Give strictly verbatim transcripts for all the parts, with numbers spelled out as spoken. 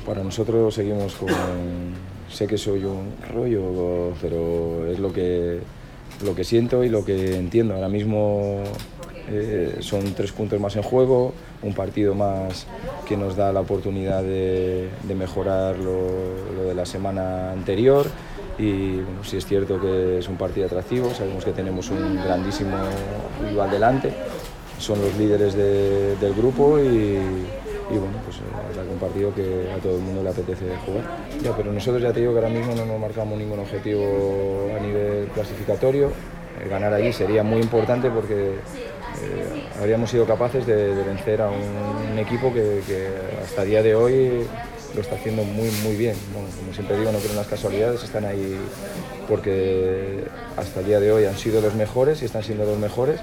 Para nosotros seguimos con... Sé que soy un rollo, pero es lo que, lo que siento y lo que entiendo. Ahora mismo eh, son tres puntos más en juego, un partido más que nos da la oportunidad de, de mejorar lo, lo de la semana anterior. Y bueno, sí es cierto que es un partido atractivo, sabemos que tenemos un grandísimo rival delante, son los líderes de, del grupo y... y bueno, pues es un partido que a todo el mundo le apetece jugar. Ya, pero nosotros ya te digo que ahora mismo no nos marcamos ningún objetivo a nivel clasificatorio. Eh, ganar allí sería muy importante porque eh, habríamos sido capaces de, de vencer a un, un equipo que, que hasta el día de hoy lo está haciendo muy muy bien. Bueno, como siempre digo, no creo en las casualidades, están ahí porque hasta el día de hoy han sido los mejores y están siendo los mejores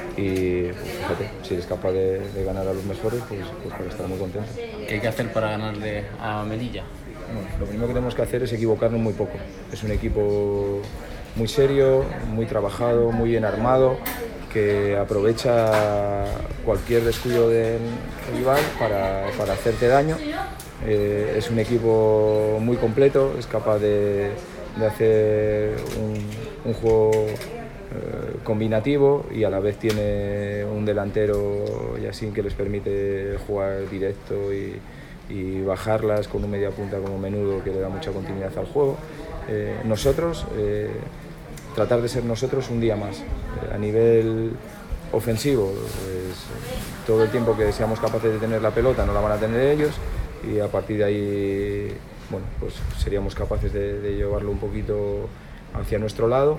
y pues, fíjate, si eres capaz de, de ganar a los mejores, pues, pues para estar muy contento. ¿Qué hay que hacer para ganarle a Melilla? Bueno, lo primero que tenemos que hacer es equivocarnos muy poco. Es un equipo muy serio, muy trabajado, muy bien armado, que aprovecha cualquier descuido del rival para, para hacerte daño. Eh, es un equipo muy completo, es capaz de, de hacer un, un juego eh, combinativo y a la vez tiene un delantero y así que les permite jugar directo y, y bajarlas con un media punta como Menudo que le da mucha continuidad al juego. Eh, nosotros, eh, tratar de ser nosotros un día más. Eh, a nivel ofensivo, pues, todo el tiempo que seamos capaces de tener la pelota no la van a tener ellos. Y a partir de ahí, bueno, pues seríamos capaces de, de llevarlo un poquito hacia nuestro lado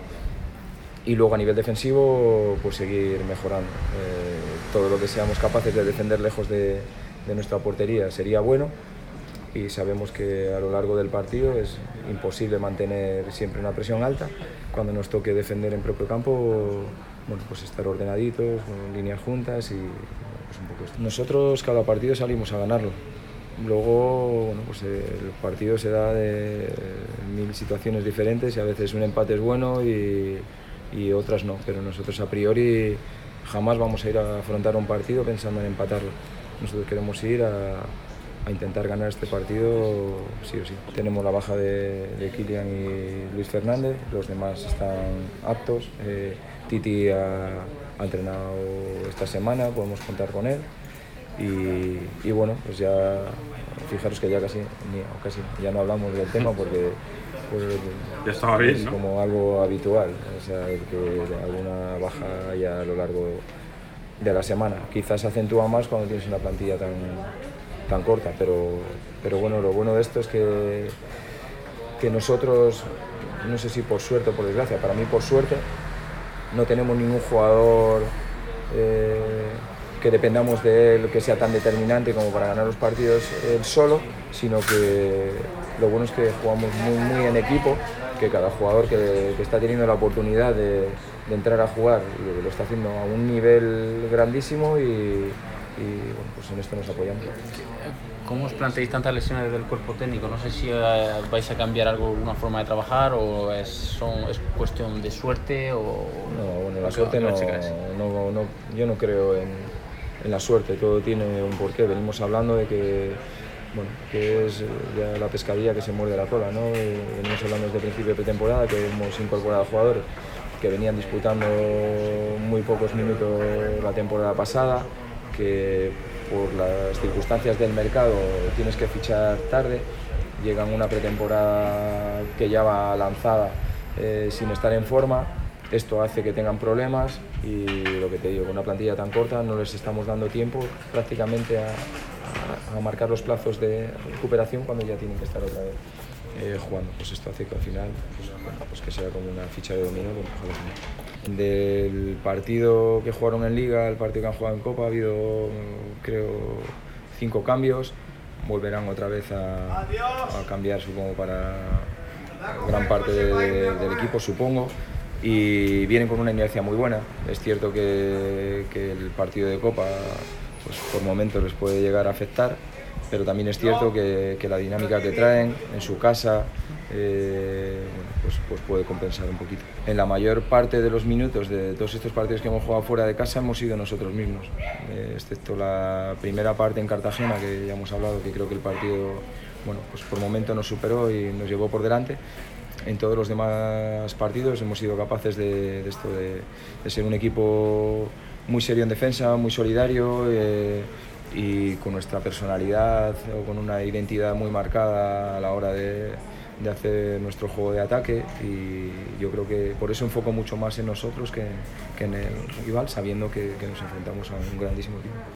y luego a nivel defensivo pues seguir mejorando. Eh, todo lo que seamos capaces de defender lejos de, de nuestra portería sería bueno y sabemos que a lo largo del partido es imposible mantener siempre una presión alta. Cuando nos toque defender en propio campo, bueno, pues estar ordenaditos, con líneas juntas y pues un poco esto. Nosotros cada partido salimos a ganarlo. Luego, bueno, pues el partido se da de mil situaciones diferentes y a veces un empate es bueno y, y otras no, pero nosotros a priori jamás vamos a ir a afrontar un partido pensando en empatarlo. Nosotros queremos ir a, a intentar ganar este partido sí o sí. Tenemos la baja de, de Kylian y Luis Fernández, los demás están aptos. Eh, Titi ha, ha entrenado esta semana, podemos contar con él. Y, y bueno, pues ya fijaros que ya casi, ni, casi ya no hablamos del tema porque pues, ya estaba bien, es ¿no? como algo habitual, o sea, el que alguna baja haya a lo largo de la semana. Quizás se acentúa más cuando tienes una plantilla tan, tan corta, pero, pero bueno, lo bueno de esto es que, que nosotros, no sé si por suerte o por desgracia, para mí por suerte, no tenemos ningún jugador eh, que dependamos de él, que sea tan determinante como para ganar los partidos él solo, sino que lo bueno es que jugamos muy, muy en equipo, que cada jugador que, que está teniendo la oportunidad de, de entrar a jugar lo, lo está haciendo a un nivel grandísimo y, y bueno, pues en esto nos apoyamos. ¿Cómo os planteáis tantas lesiones del cuerpo técnico? No sé si eh, vais a cambiar algo, alguna forma de trabajar o es, son, es cuestión de suerte o... No, bueno, la suerte no, no, no, yo no creo en, en la suerte, todo tiene un porqué. Venimos hablando de que, bueno, que es ya la pescadilla que se muerde la cola, ¿no? Venimos hablando desde el principio de pretemporada que hemos incorporado jugadores que venían disputando muy pocos minutos la temporada pasada, que por las circunstancias del mercado tienes que fichar tarde, llegan una pretemporada que ya va lanzada eh, sin estar en forma, esto hace que tengan problemas y lo que te digo, con una plantilla tan corta no les estamos dando tiempo prácticamente a, a, a marcar los plazos de recuperación cuando ya tienen que estar otra vez eh, jugando. Pues esto hace que al final pues, bueno, pues que sea como una ficha de dominó. Del partido que jugaron en Liga al partido que han jugado en Copa ha habido, creo, cinco cambios. Volverán otra vez a, a cambiar, supongo, para gran parte de, de, del equipo, supongo. Y vienen con una inercia muy buena. Es cierto que, que el partido de Copa pues, por momentos les puede llegar a afectar, pero también es cierto que, que la dinámica que traen en su casa eh, pues, pues puede compensar un poquito. En la mayor parte de los minutos de todos estos partidos que hemos jugado fuera de casa hemos sido nosotros mismos, eh, excepto la primera parte en Cartagena, que ya hemos hablado, que creo que el partido bueno, pues por momento nos superó y nos llevó por delante. En todos los demás partidos hemos sido capaces de, de, esto, de, de ser un equipo muy serio en defensa, muy solidario eh, y con nuestra personalidad o con una identidad muy marcada a la hora de, de hacer nuestro juego de ataque, y yo creo que por eso enfoco mucho más en nosotros que, que en el rival, sabiendo que, que nos enfrentamos a un grandísimo equipo.